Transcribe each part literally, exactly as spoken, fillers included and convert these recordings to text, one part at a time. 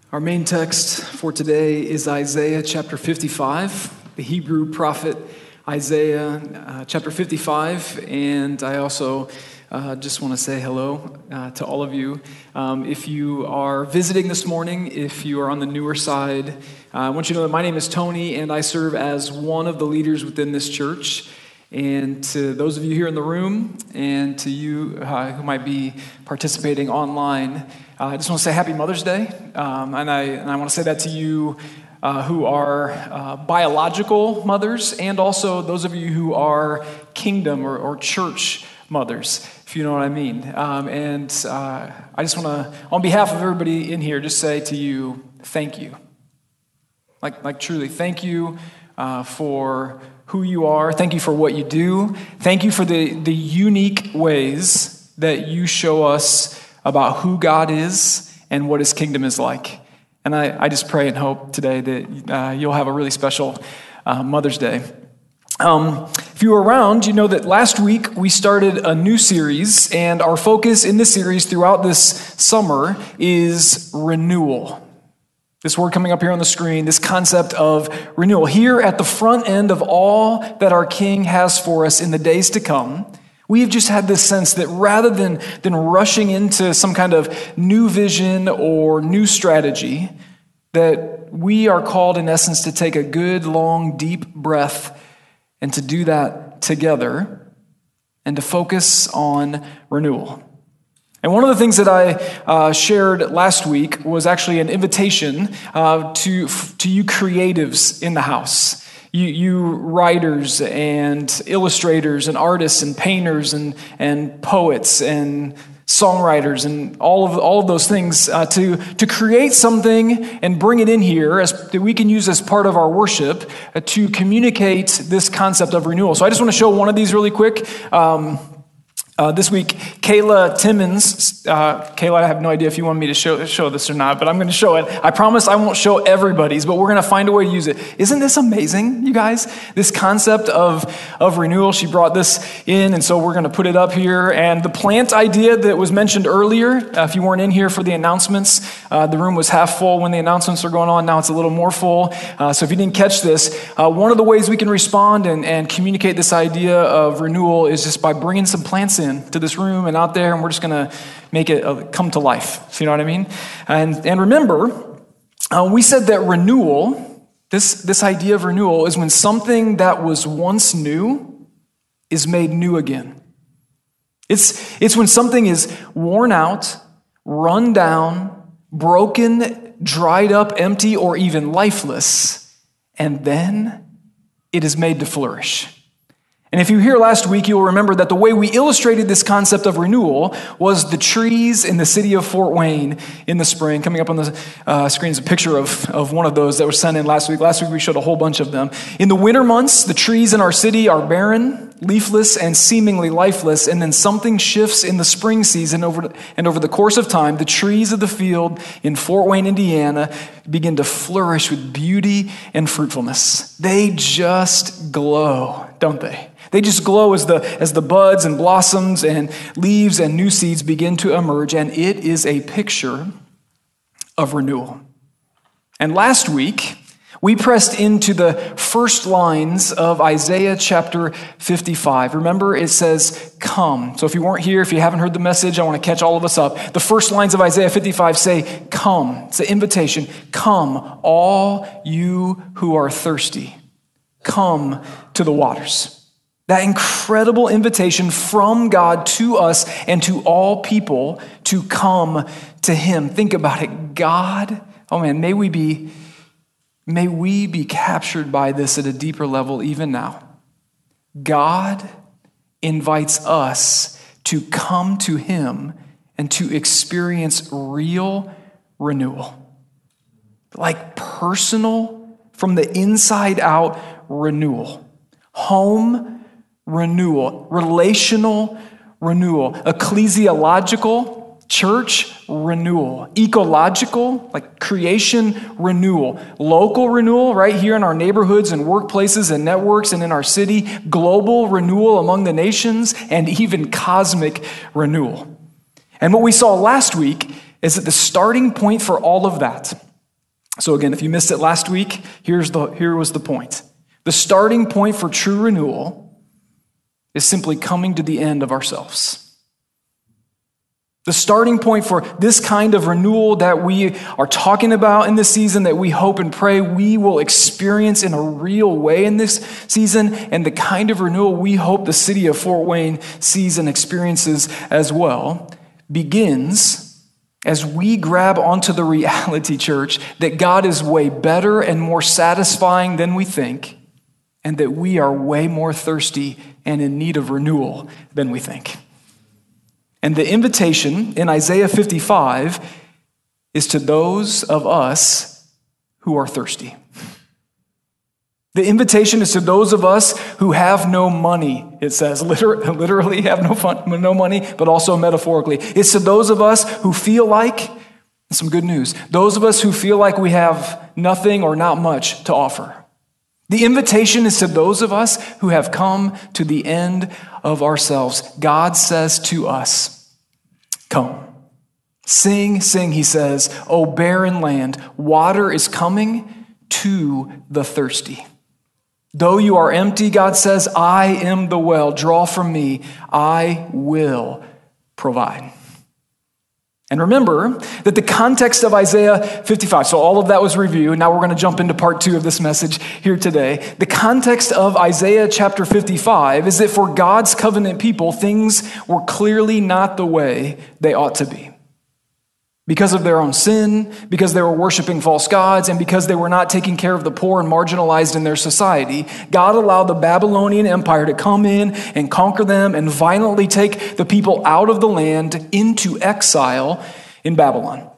Our main text for today is Isaiah chapter fifty-five, the Hebrew prophet Isaiah uh, chapter fifty-five, and I also uh, just want to say hello uh, to all of you. Um, if you are visiting this morning, if you are on the newer side, uh, I want you to know that my name is Tony, and I serve as one of the leaders within this church. And to those of you here in the room, and to you uh, who might be participating online, uh, I just want to say Happy Mother's Day. Um, and I and I want to say that to you uh, who are uh, biological mothers, and also those of you who are kingdom or, or church mothers, if you know what I mean. Um, and uh, I just want to, on behalf of everybody in here, just say to you, thank you. Like, like truly, thank you uh, for who you are. Thank you for what you do. Thank you for the, the unique ways that you show us about who God is and what his kingdom is like. And I, I just pray and hope today that uh, you'll have a really special uh, Mother's Day. Um, if you were around, you know that last week we started a new series, and our focus in this series throughout this summer is renewal. This word coming up here on the screen, this concept of renewal. Here at the front end of all that our King has for us in the days to come, we've just had this sense that rather than, than rushing into some kind of new vision or new strategy, that we are called in essence to take a good, long, deep breath and to do that together and to focus on renewal. And one of the things that I uh, shared last week was actually an invitation uh, to to you creatives in the house, you, you writers and illustrators and artists and painters and and poets and songwriters and all of all of those things uh, to to create something and bring it in here as that we can use as part of our worship uh, to communicate this concept of renewal. So I just want to show one of these really quick. Um, Uh, this week, Kayla Timmons, uh, Kayla, I have no idea if you want me to show, show this or not, but I'm going to show it. I promise I won't show everybody's, but we're going to find a way to use it. Isn't this amazing, you guys? This concept of, of renewal, she brought this in, and so we're going to put it up here. And the plant idea that was mentioned earlier, uh, if you weren't in here for the announcements, uh, the room was half full when the announcements were going on. Now it's a little more full. Uh, so if you didn't catch this, uh, one of the ways we can respond and, and communicate this idea of renewal is just by bringing some plants in to this room and out there, and we're just going to make it uh, come to life. So you know what I mean? And and remember, uh, we said that renewal, this, this idea of renewal, is when something that was once new is made new again. It's, it's when something is worn out, run down, broken, dried up, empty, or even lifeless, and then it is made to flourish. And if you were here last week, you'll remember that the way we illustrated this concept of renewal was the trees in the city of Fort Wayne in the spring. Coming up on the uh, screen is a picture of, of one of those that was sent in last week. Last week we showed a whole bunch of them. In the winter months, the trees in our city are barren, leafless, and seemingly lifeless. And then something shifts in the spring season, over and over the course of time, the trees of the field in Fort Wayne, Indiana, begin to flourish with beauty and fruitfulness. They just glow, don't they? They just glow as the as the buds and blossoms and leaves and new seeds begin to emerge, and it is a picture of renewal. And last week, we pressed into the first lines of Isaiah chapter fifty-five. Remember, it says, come. So if you weren't here, if you haven't heard the message, I want to catch all of us up. The first lines of Isaiah fifty-five say, come. It's an invitation. Come, all you who are thirsty. Come to the waters. That incredible invitation from God to us and to all people to come to him. Think about it. God, oh man, may we be, may we be captured by this at a deeper level even now. God invites us to come to him and to experience real renewal. Like personal, from the inside out renewal. Home renewal, relational renewal, ecclesiological, church renewal, ecological, like creation renewal, local renewal right here in our neighborhoods and workplaces and networks and in our city, global renewal among the nations, and even cosmic renewal. And what we saw last week is that the starting point for all of that, So again, if you missed it last week, here's the, here was the point. The starting point for true renewal is simply coming to the end of ourselves. The starting point for this kind of renewal that we are talking about in this season, that we hope and pray we will experience in a real way in this season, and the kind of renewal we hope the city of Fort Wayne sees and experiences as well, begins as we grab onto the reality, church, that God is way better and more satisfying than we think, and that we are way more thirsty and in need of renewal than we think. And the invitation in Isaiah fifty-five is to those of us who are thirsty. The invitation is to those of us who have no money, it says, literally have no fun, no money, but also metaphorically. It's to those of us who feel like, some good news, those of us who feel like we have nothing or not much to offer. The invitation is to those of us who have come to the end of ourselves. God says to us, come. Sing, sing, he says, O barren land, water is coming to the thirsty. Though you are empty, God says, I am the well. Draw from me. I will provide. And remember that the context of Isaiah fifty-five, so all of that was review. Now we're going to jump into part two of this message here today. The context of Isaiah chapter fifty-five is that for God's covenant people, things were clearly not the way they ought to be. Because of their own sin, because they were worshiping false gods, and because they were not taking care of the poor and marginalized in their society, God allowed the Babylonian Empire to come in and conquer them and violently take the people out of the land into exile in Babylon.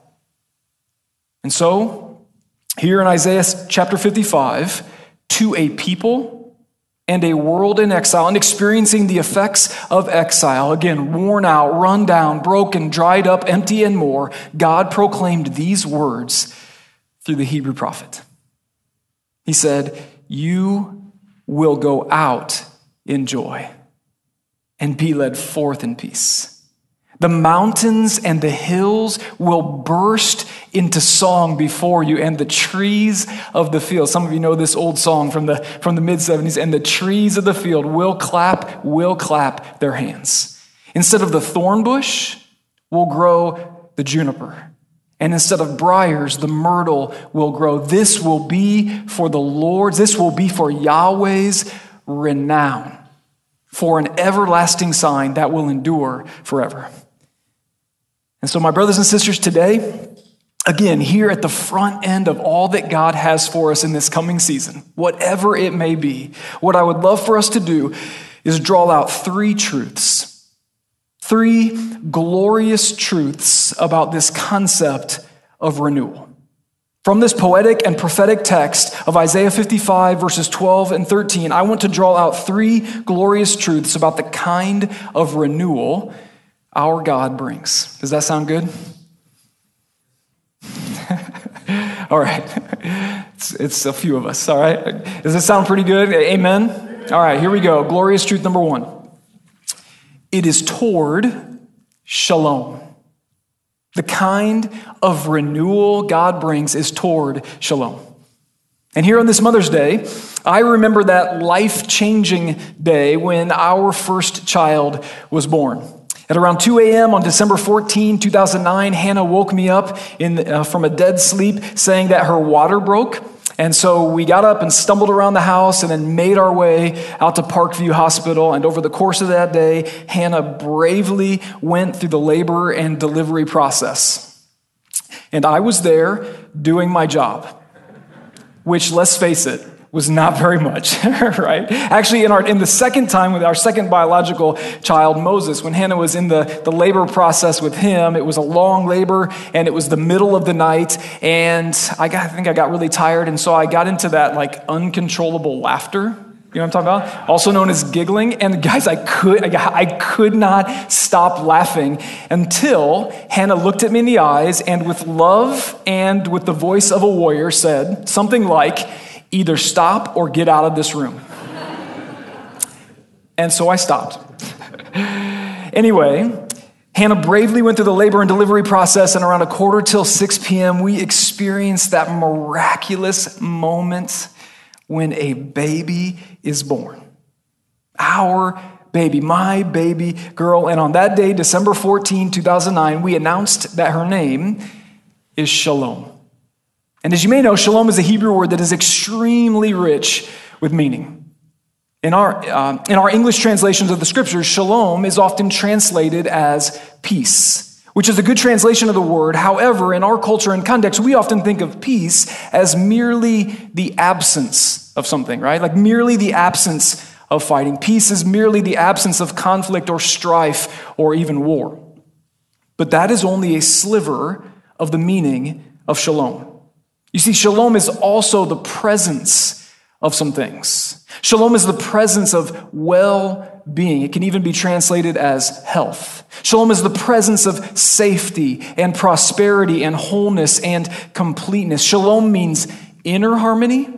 And so, here in Isaiah chapter fifty-five, to a people and a world in exile and experiencing the effects of exile, again, worn out, run down, broken, dried up, empty, and more, God proclaimed these words through the Hebrew prophet. He said, you will go out in joy and be led forth in peace. The mountains and the hills will burst into song before you, and the trees of the field. Some of you know this old song from the, from the mid seventies. And the trees of the field will clap, will clap their hands. Instead of the thorn bush will grow the juniper. And instead of briars, the myrtle will grow. This will be for the Lord's, this will be for Yahweh's renown, for an everlasting sign that will endure forever. And so, my brothers and sisters, today, again, here at the front end of all that God has for us in this coming season, whatever it may be, what I would love for us to do is draw out three truths, three glorious truths about this concept of renewal. From this poetic and prophetic text of Isaiah fifty-five, verses twelve and thirteen, I want to draw out three glorious truths about the kind of renewal our God brings. Does that sound good? All right. It's, it's a few of us, all right? Does it sound pretty good? Amen? All right, here we go. Glorious truth number one. It is toward shalom. The kind of renewal God brings is toward shalom. And here on this Mother's Day, I remember that life-changing day when our first child was born. At around two a.m. on December fourteenth, two thousand nine, Hannah woke me up in, uh, from a dead sleep saying that her water broke. And so we got up and stumbled around the house and then made our way out to Parkview Hospital. And over the course of that day, Hannah bravely went through the labor and delivery process. And I was there doing my job, which, let's face it, was not very much, right? Actually, in our in the second time with our second biological child, Moses, when Hannah was in the, the labor process with him, it was a long labor, and it was the middle of the night, and I, got, I think I got really tired, and so I got into that like uncontrollable laughter. You know what I'm talking about? Also known as giggling. And guys, I could I could not stop laughing until Hannah looked at me in the eyes and with love and with the voice of a warrior said something like, either stop or get out of this room. And so I stopped. Anyway, Hannah bravely went through the labor and delivery process, and around a quarter till six p.m., we experienced that miraculous moment when a baby is born. Our baby, my baby girl. And on that day, December fourteenth, two thousand nine, we announced that her name is Shalom. And as you may know, Shalom is a Hebrew word that is extremely rich with meaning. In our, uh, in our English translations of the scriptures, Shalom is often translated as peace, which is a good translation of the word. However, in our culture and context, we often think of peace as merely the absence of something, right? Like merely the absence of fighting. Peace is merely the absence of conflict or strife or even war. But that is only a sliver of the meaning of Shalom. You see, Shalom is also the presence of some things. Shalom is the presence of well-being. It can even be translated as health. Shalom is the presence of safety and prosperity and wholeness and completeness. Shalom means inner harmony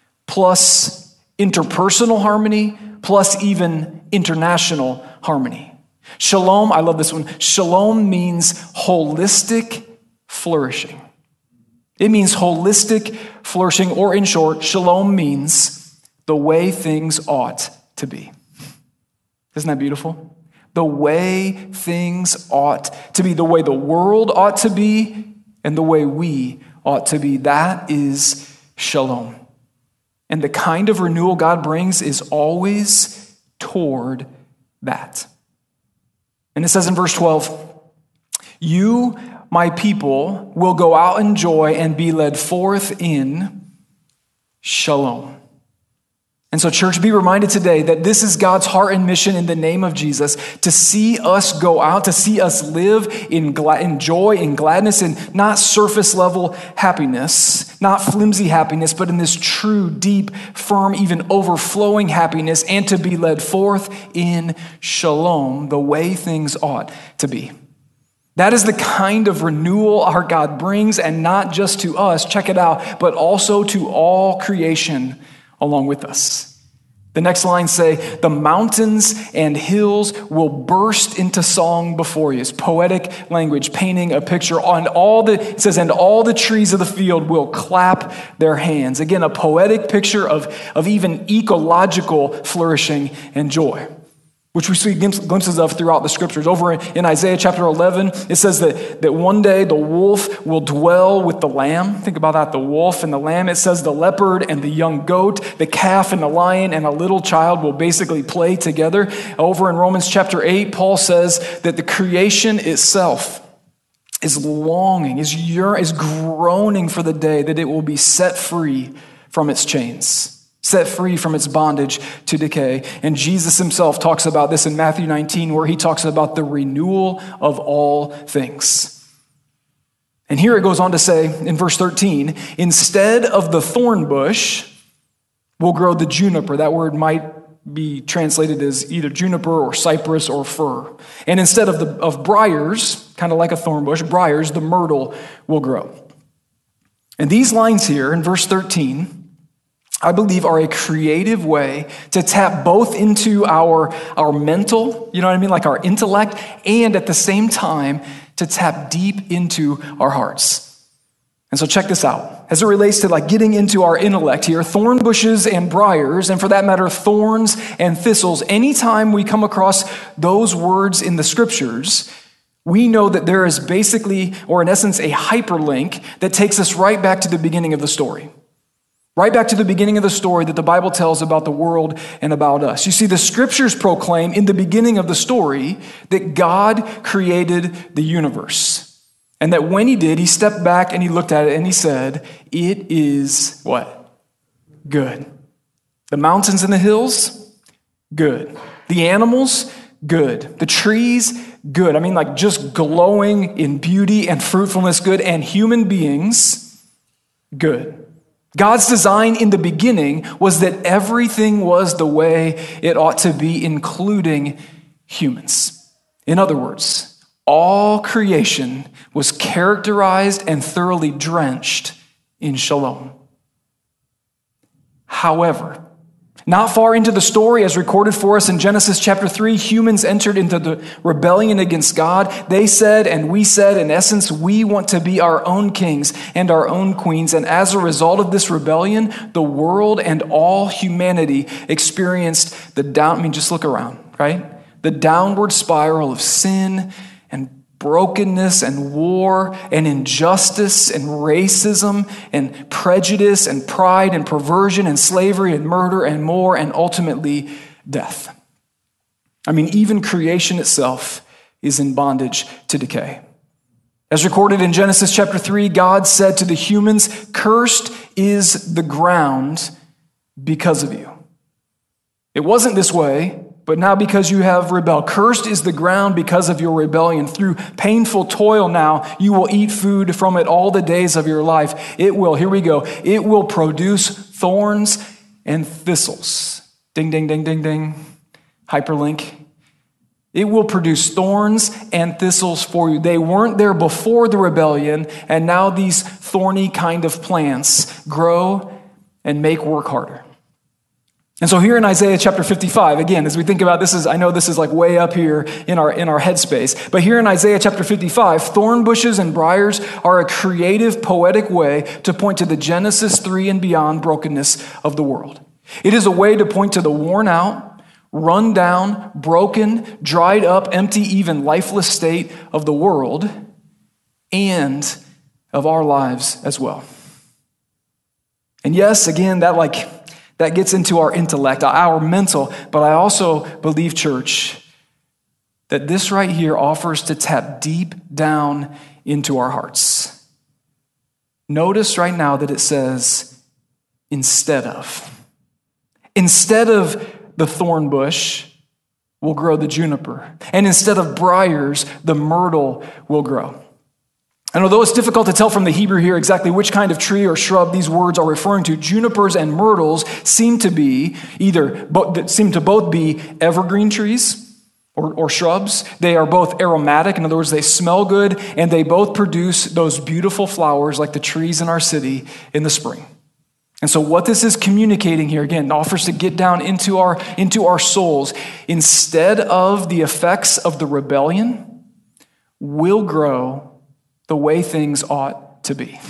plus interpersonal harmony plus even international harmony. Shalom, I love this one. Shalom means holistic flourishing. It means holistic flourishing, or in short, shalom means the way things ought to be. Isn't that beautiful? The way things ought to be, the way the world ought to be, and the way we ought to be. That is shalom. And the kind of renewal God brings is always toward that. And it says in verse twelve, you, my people, will go out in joy and be led forth in shalom. And so, church, be reminded today that this is God's heart and mission in the name of Jesus, to see us go out, to see us live in, gla- in joy, in gladness, in not surface level happiness, not flimsy happiness, but in this true, deep, firm, even overflowing happiness, and to be led forth in shalom, the way things ought to be. That is the kind of renewal our God brings, and not just to us, check it out, but also to all creation along with us. The next lines say, the mountains and hills will burst into song before you. It's poetic language, painting a picture. On all the, it says, and all the trees of the field will clap their hands. Again, a poetic picture of, of even ecological flourishing and joy, which we see glimpses of throughout the scriptures. Over in Isaiah chapter eleven, it says that, that one day the wolf will dwell with the lamb. Think about that, the wolf and the lamb. It says the leopard and the young goat, the calf and the lion and a little child will basically play together. Over in Romans chapter eight, Paul says that the creation itself is longing, is yearning, is groaning for the day that it will be set free from its chains, set free from its bondage to decay. And Jesus himself talks about this in Matthew nineteen, where he talks about the renewal of all things. And here it goes on to say in verse thirteen, instead of the thorn bush will grow the juniper. That word might be translated as either juniper or cypress or fir. And instead of the of briars, kind of like a thorn bush, briars, the myrtle will grow. And these lines here in verse thirteen, I believe, are a creative way to tap both into our, our mental, you know what I mean, like our intellect, and at the same time to tap deep into our hearts. And so check this out. As it relates to like getting into our intellect here, thorn bushes and briars, and for that matter, thorns and thistles, anytime we come across those words in the scriptures, we know that there is basically, or in essence, a hyperlink that takes us right back to the beginning of the story. Right back to the beginning of the story that the Bible tells about the world and about us. You see, the scriptures proclaim in the beginning of the story that God created the universe. And that when he did, he stepped back and he looked at it and he said, it is what? Good. The mountains and the hills? Good. The animals? Good. The trees? Good. I mean, like just glowing in beauty and fruitfulness, good. And human beings? Good. God's design in the beginning was that everything was the way it ought to be, including humans. In other words, all creation was characterized and thoroughly drenched in shalom. However, Not far into the story, as recorded for us in Genesis chapter three, humans entered into the rebellion against God. They said, and we said, in essence, we want to be our own kings and our own queens. And as a result of this rebellion, the world and all humanity experienced the down, I mean, just look around, right? The downward spiral of sin and brokenness and war and injustice and racism and prejudice and pride and perversion and slavery and murder and more, and ultimately death. I mean, even creation itself is in bondage to decay. As recorded in Genesis chapter three, God said to the humans, "Cursed is the ground because of you." It wasn't this way, but now because you have rebelled. Cursed is the ground because of your rebellion. Through painful toil now, you will eat food from it all the days of your life. It will, here we go, it will produce thorns and thistles. Ding, ding, ding, ding, ding. Hyperlink. It will produce thorns and thistles for you. They weren't there before the rebellion, and now these thorny kind of plants grow and make work harder. And so here in Isaiah chapter fifty-five, again, as we think about this, is I know this is like way up here in our in our headspace, but here in Isaiah chapter fifty-five, thorn bushes and briars are a creative, poetic way to point to the Genesis three and beyond brokenness of the world. It is a way to point to the worn out, run down, broken, dried up, empty, even lifeless state of the world and of our lives as well. And yes, again, that like That gets into our intellect, our mental, but I also believe, church, that this right here offers to tap deep down into our hearts. Notice right now that it says, instead of. Instead of the thorn bush will grow the juniper, and instead of briars, the myrtle will grow. And although it's difficult to tell from the Hebrew here exactly which kind of tree or shrub these words are referring to, junipers and myrtles seem to be either seem to both be evergreen trees or, or shrubs. They are both aromatic, in other words, they smell good, and they both produce those beautiful flowers like the trees in our city in the spring. And so what this is communicating here, again, offers to get down into our, into our souls. Instead of the effects of the rebellion, will grow the way things ought to be.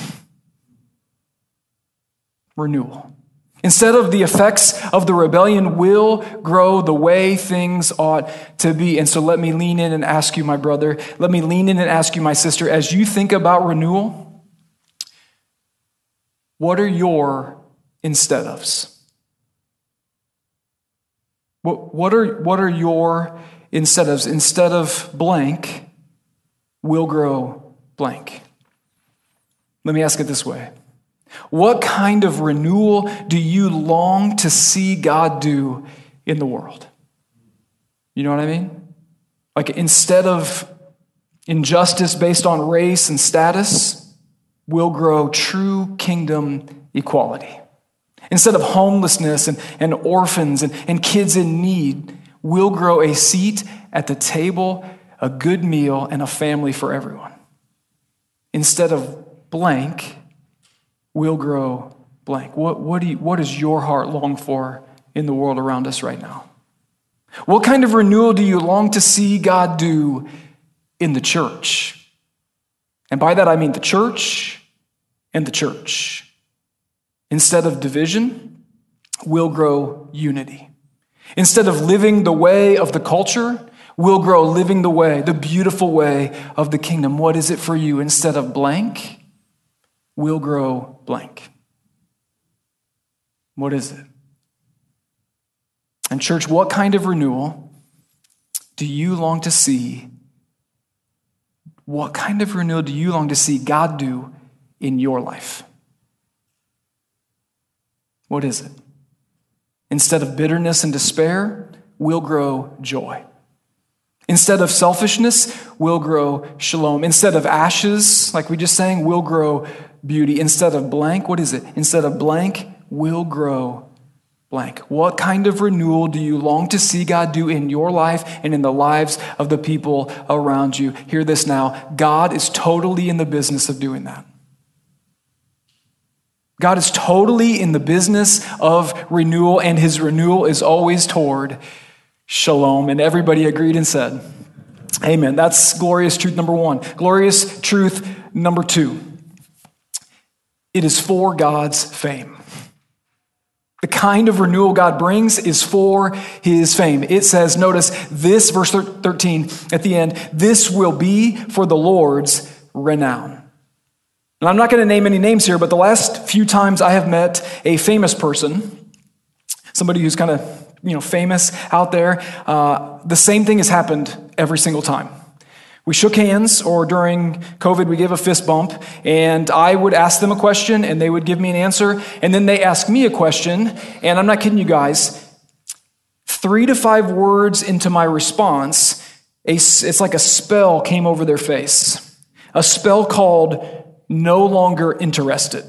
Renewal. Instead of the effects of the rebellion, will grow the way things ought to be. And so let me lean in and ask you, my brother, let me lean in and ask you, my sister, as you think about renewal, what are your instead ofs? What, what are, what are your instead ofs? Instead of blank, will grow blank. Let me ask it this way. What kind of renewal do you long to see God do in the world? You know what I mean? Like instead of injustice based on race and status, will grow true kingdom equality. Instead of homelessness and, and orphans and, and kids in need, will grow a seat at the table, a good meal, and a family for everyone. Instead of blank, will grow blank. What, what, do you, what does your heart long for in the world around us right now? What kind of renewal do you long to see God do in the church? And by that I mean the church and the church. Instead of division, will grow unity. Instead of living the way of the culture, will grow living the way, the beautiful way of the kingdom. What is it for you? Instead of blank, will grow blank. What is it? And church, what kind of renewal do you long to see? What kind of renewal do you long to see God do in your life? What is it? Instead of bitterness and despair, will grow joy. Instead of selfishness, will grow shalom. Instead of ashes, like we just sang, will grow beauty. Instead of blank, what is it? Instead of blank, will grow blank. What kind of renewal do you long to see God do in your life and in the lives of the people around you? Hear this now. God is totally in the business of doing that. God is totally in the business of renewal, and his renewal is always toward shalom. And everybody agreed and said, amen. That's glorious truth number one. Glorious truth number two. It is for God's fame. The kind of renewal God brings is for his fame. It says, notice this, verse thirteen at the end, this will be for the Lord's renown. And I'm not going to name any names here, but the last few times I have met a famous person, somebody who's kind of, you know, famous out there, uh, the same thing has happened every single time. We shook hands, or during COVID, we gave a fist bump, and I would ask them a question, and they would give me an answer, and then they ask me a question, and I'm not kidding you guys, three to five words into my response, a, it's like a spell came over their face, a spell called no longer interested.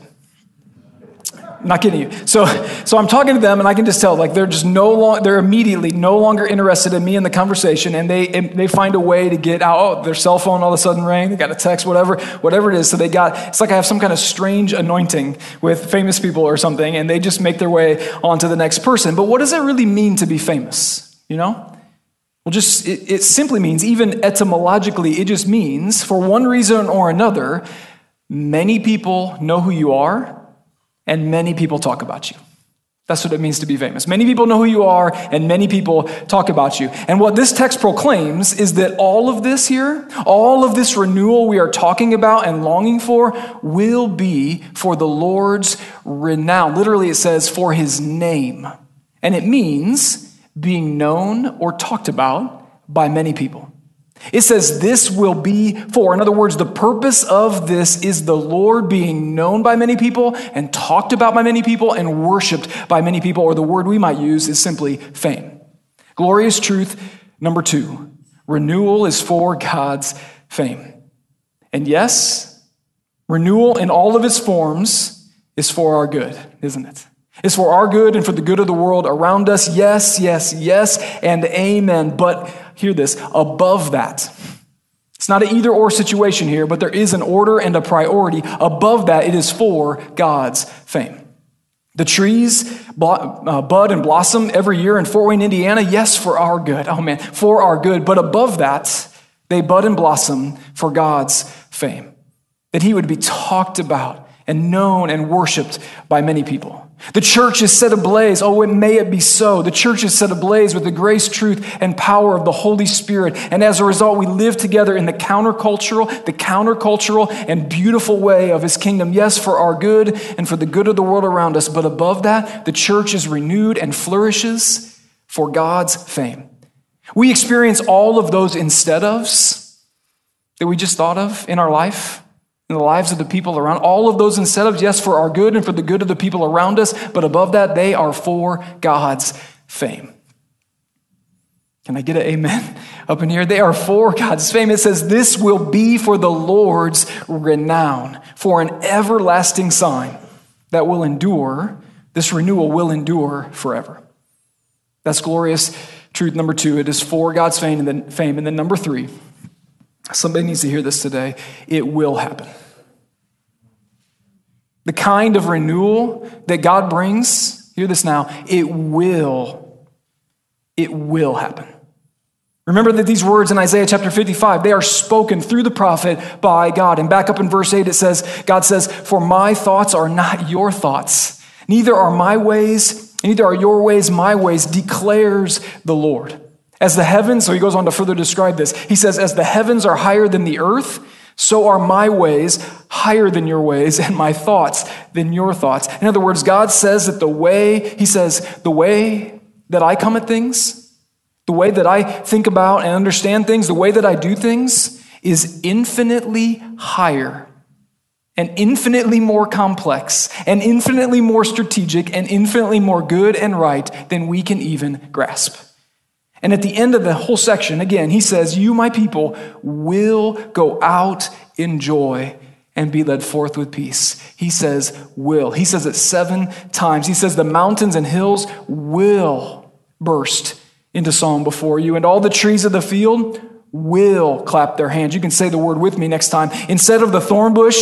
Not kidding you. So, so I'm talking to them, and I can just tell, like, they're just no long, they're immediately no longer interested in me in the conversation, and they and they find a way to get out. Oh, their cell phone all of a sudden rang. They got a text, whatever, whatever it is. So they got. It's like I have some kind of strange anointing with famous people or something, and they just make their way on to the next person. But what does it really mean to be famous? You know? Well, just it, it simply means, even etymologically, it just means, for one reason or another, many people know who you are. And many people talk about you. That's what it means to be famous. Many people know who you are, and many people talk about you. And what this text proclaims is that all of this here, all of this renewal we are talking about and longing for, will be for the Lord's renown. Literally, it says, for his name. And it means being known or talked about by many people. It says this will be for. In other words, the purpose of this is the Lord being known by many people and talked about by many people and worshiped by many people, or the word we might use is simply fame. Glorious truth number two. Renewal is for God's fame. And yes, renewal in all of its forms is for our good, isn't it? It's for our good and for the good of the world around us. Yes, yes, yes, and amen. But hear this, above that, it's not an either or situation here, but there is an order and a priority. Above that, it is for God's fame. The trees bud and blossom every year in Fort Wayne, Indiana. Yes, for our good. Oh man, for our good. But above that, they bud and blossom for God's fame. That he would be talked about and known and worshiped by many people. The church is set ablaze. Oh, and may it be so. The church is set ablaze with the grace, truth, and power of the Holy Spirit. And as a result, we live together in the countercultural, the countercultural and beautiful way of his kingdom. Yes, for our good and for the good of the world around us. But above that, the church is renewed and flourishes for God's fame. We experience all of those instead ofs that we just thought of in our life. In the lives of the people around. All of those instead of, yes, for our good and for the good of the people around us, but above that, they are for God's fame. Can I get an amen up in here? They are for God's fame. It says, this will be for the Lord's renown, for an everlasting sign that will endure. This renewal will endure forever. That's glorious truth number two. It is for God's fame. And then fame. And then number three, somebody needs to hear this today. It will happen. The kind of renewal that God brings, hear this now, it will, it will happen. Remember that these words in Isaiah chapter fifty-five, they are spoken through the prophet by God. And back up in verse eight, it says, God says, for my thoughts are not your thoughts, neither are my ways, neither are your ways my ways, declares the Lord. As the heavens, so he goes on to further describe this. He says, as the heavens are higher than the earth, so are my ways higher than your ways, and my thoughts than your thoughts. In other words, God says that the way, he says, the way that I come at things, the way that I think about and understand things, the way that I do things is infinitely higher and infinitely more complex and infinitely more strategic and infinitely more good and right than we can even grasp. And at the end of the whole section, again, he says, you, my people, will go out in joy and be led forth with peace. He says, will. He says it seven times. He says the mountains and hills will burst into song before you, and all the trees of the field will clap their hands. You can say the word with me next time. Instead of the thorn bush,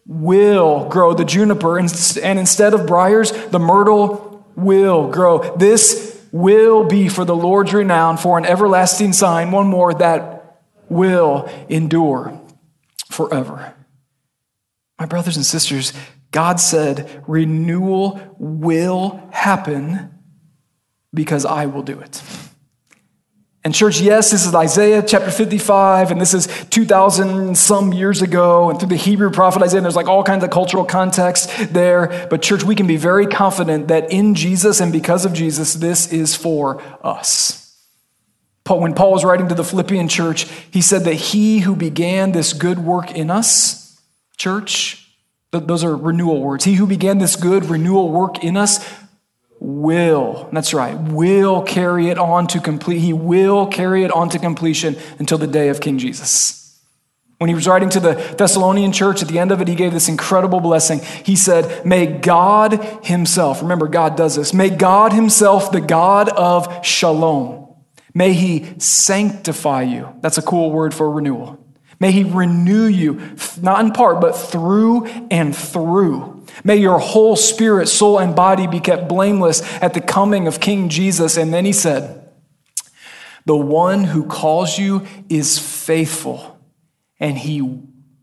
will grow. The juniper, and instead of briars, the myrtle will grow. This will be for the Lord's renown, for an everlasting sign, one more, that will endure forever. My brothers and sisters, God said renewal will happen because I will do it. And church, yes, this is Isaiah chapter fifty-five, and this is two thousand some years ago, and through the Hebrew prophet Isaiah, there's like all kinds of cultural context there. But church, we can be very confident that in Jesus and because of Jesus, this is for us. Paul, when Paul was writing to the Philippian church, he said that he who began this good work in us, church, th- those are renewal words. He who began this good renewal work in us will, that's right, will carry it on to complete. He will carry it on to completion until the day of King Jesus. When he was writing to the Thessalonian church, at the end of it, he gave this incredible blessing. He said, may God himself, remember God does this, may God himself, the God of shalom, may he sanctify you. That's a cool word for renewal. May he renew you, not in part, but through and through. May your whole spirit, soul, and body be kept blameless at the coming of King Jesus. And then he said, the one who calls you is faithful, and he,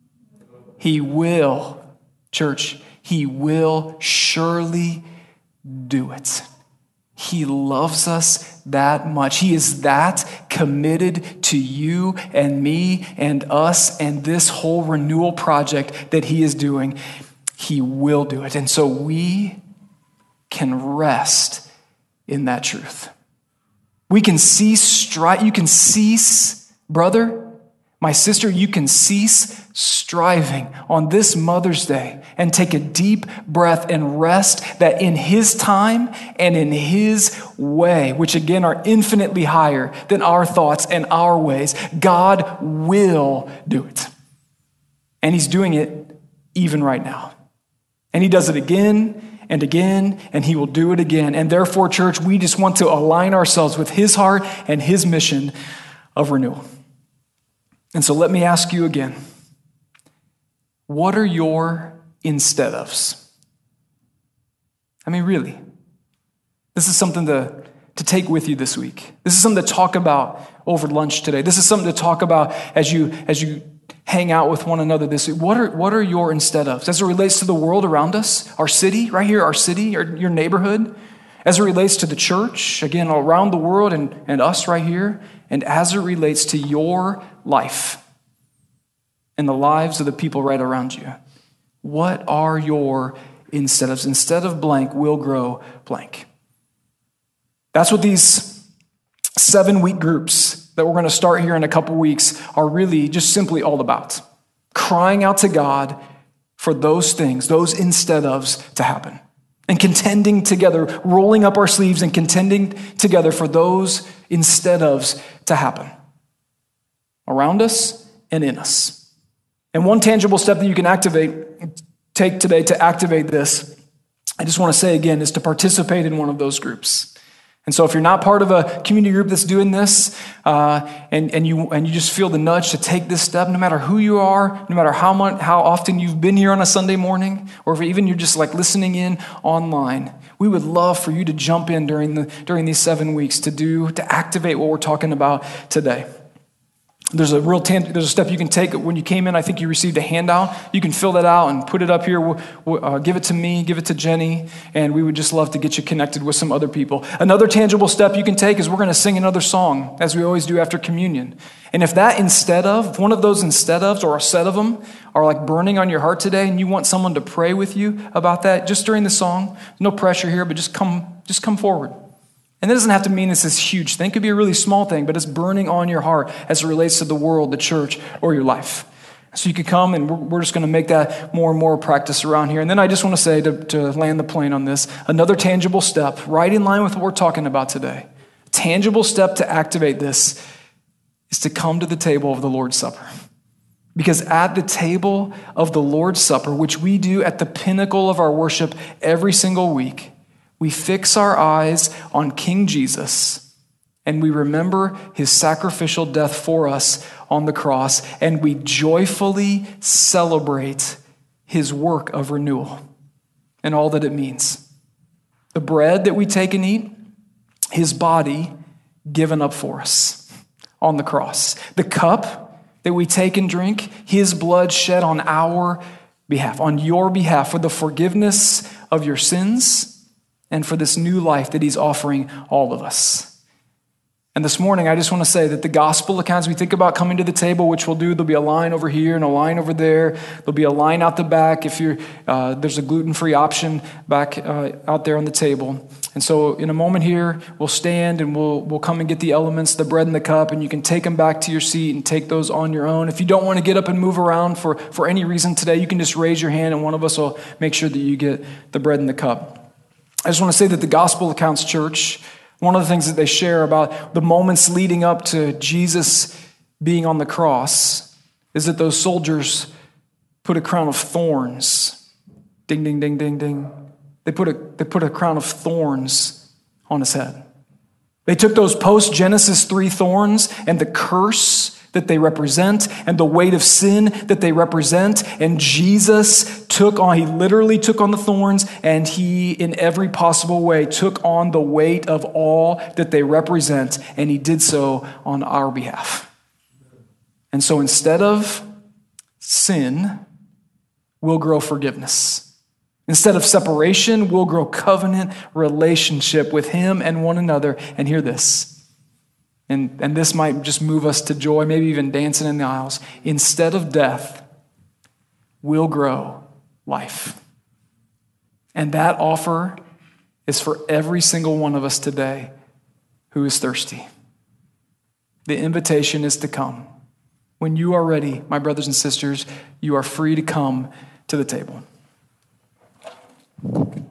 he will, church, he will surely do it. He loves us that much. He is that committed to you and me and us and this whole renewal project that he is doing. He will do it. And so we can rest in that truth. We can cease strife. You can cease, brother, my sister, you can cease striving on this Mother's Day and take a deep breath and rest that in his time and in his way, which again are infinitely higher than our thoughts and our ways, God will do it. And he's doing it even right now. And he does it again and again, and he will do it again. And therefore, church, we just want to align ourselves with his heart and his mission of renewal. And so let me ask you again, what are your instead ofs? I mean, really, this is something to, to take with you this week. This is something to talk about over lunch today. This is something to talk about as you as you hang out with one another this week. What are, what are your instead ofs as it relates to the world around us, our city, right here, our city, or your neighborhood, as it relates to the church, again, around the world and, and us right here, and as it relates to your life and the lives of the people right around you. What are your instead ofs? Instead of blank, will grow blank. That's what these seven-week groups that we're going to start here in a couple weeks are really just simply all about. Crying out to God for those things, those instead ofs to happen. And contending together, rolling up our sleeves and contending together for those instead ofs to happen. Around us and in us. And one tangible step that you can activate, take today to activate this, I just want to say again, is to participate in one of those groups. And so if you're not part of a community group that's doing this, uh, and, and, you, and you just feel the nudge to take this step, no matter who you are, no matter how much, how often you've been here on a Sunday morning, or if even you're just like listening in online, we would love for you to jump in during, the, during these seven weeks to do, to activate what we're talking about today. There's a real tan- there's a step you can take when you came in. I think you received a handout. You can fill that out and put it up here. We'll, we'll, uh, give it to me, give it to Jenny, and we would just love to get you connected with some other people. Another tangible step you can take is we're going to sing another song, as we always do after communion. And if that instead of, if one of those instead ofs or a set of them are like burning on your heart today and you want someone to pray with you about that, just during the song, no pressure here, but just come, just come forward. And that doesn't have to mean it's this huge thing. It could be a really small thing, but it's burning on your heart as it relates to the world, the church, or your life. So you could come, and we're, we're just going to make that more and more practice around here. And then I just want to say, to, to land the plane on this, another tangible step, right in line with what we're talking about today, a tangible step to activate this is to come to the table of the Lord's Supper. Because at the table of the Lord's Supper, which we do at the pinnacle of our worship every single week, we fix our eyes on King Jesus, and we remember his sacrificial death for us on the cross, and we joyfully celebrate his work of renewal and all that it means. The bread that we take and eat, his body given up for us on the cross. The cup that we take and drink, his blood shed on our behalf, on your behalf, for the forgiveness of your sins and for this new life that he's offering all of us. And this morning, I just want to say that the gospel accounts, we think about coming to the table, which we'll do. There'll be a line over here and a line over there. There'll be a line out the back. If you're, uh, there's a gluten-free option back uh, out there on the table. And so in a moment here, we'll stand and we'll we'll come and get the elements, the bread and the cup, and you can take them back to your seat and take those on your own. If you don't want to get up and move around for, for any reason today, you can just raise your hand and one of us will make sure that you get the bread and the cup. I just want to say that the Gospel Accounts Church, one of the things that they share about the moments leading up to Jesus being on the cross is that those soldiers put a crown of thorns. Ding, ding, ding, ding, ding. They put a, they put a crown of thorns on his head. They took those post-Genesis three thorns and the curse that they represent and the weight of sin that they represent, and Jesus took on, he literally took on the thorns, and he, in every possible way, took on the weight of all that they represent, and he did so on our behalf. And so instead of sin, we'll grow forgiveness. Instead of separation, we'll grow covenant relationship with him and one another. And hear this. And, and this might just move us to joy, maybe even dancing in the aisles. Instead of death, we'll grow life. And that offer is for every single one of us today who is thirsty. The invitation is to come. When you are ready, my brothers and sisters, you are free to come to the table.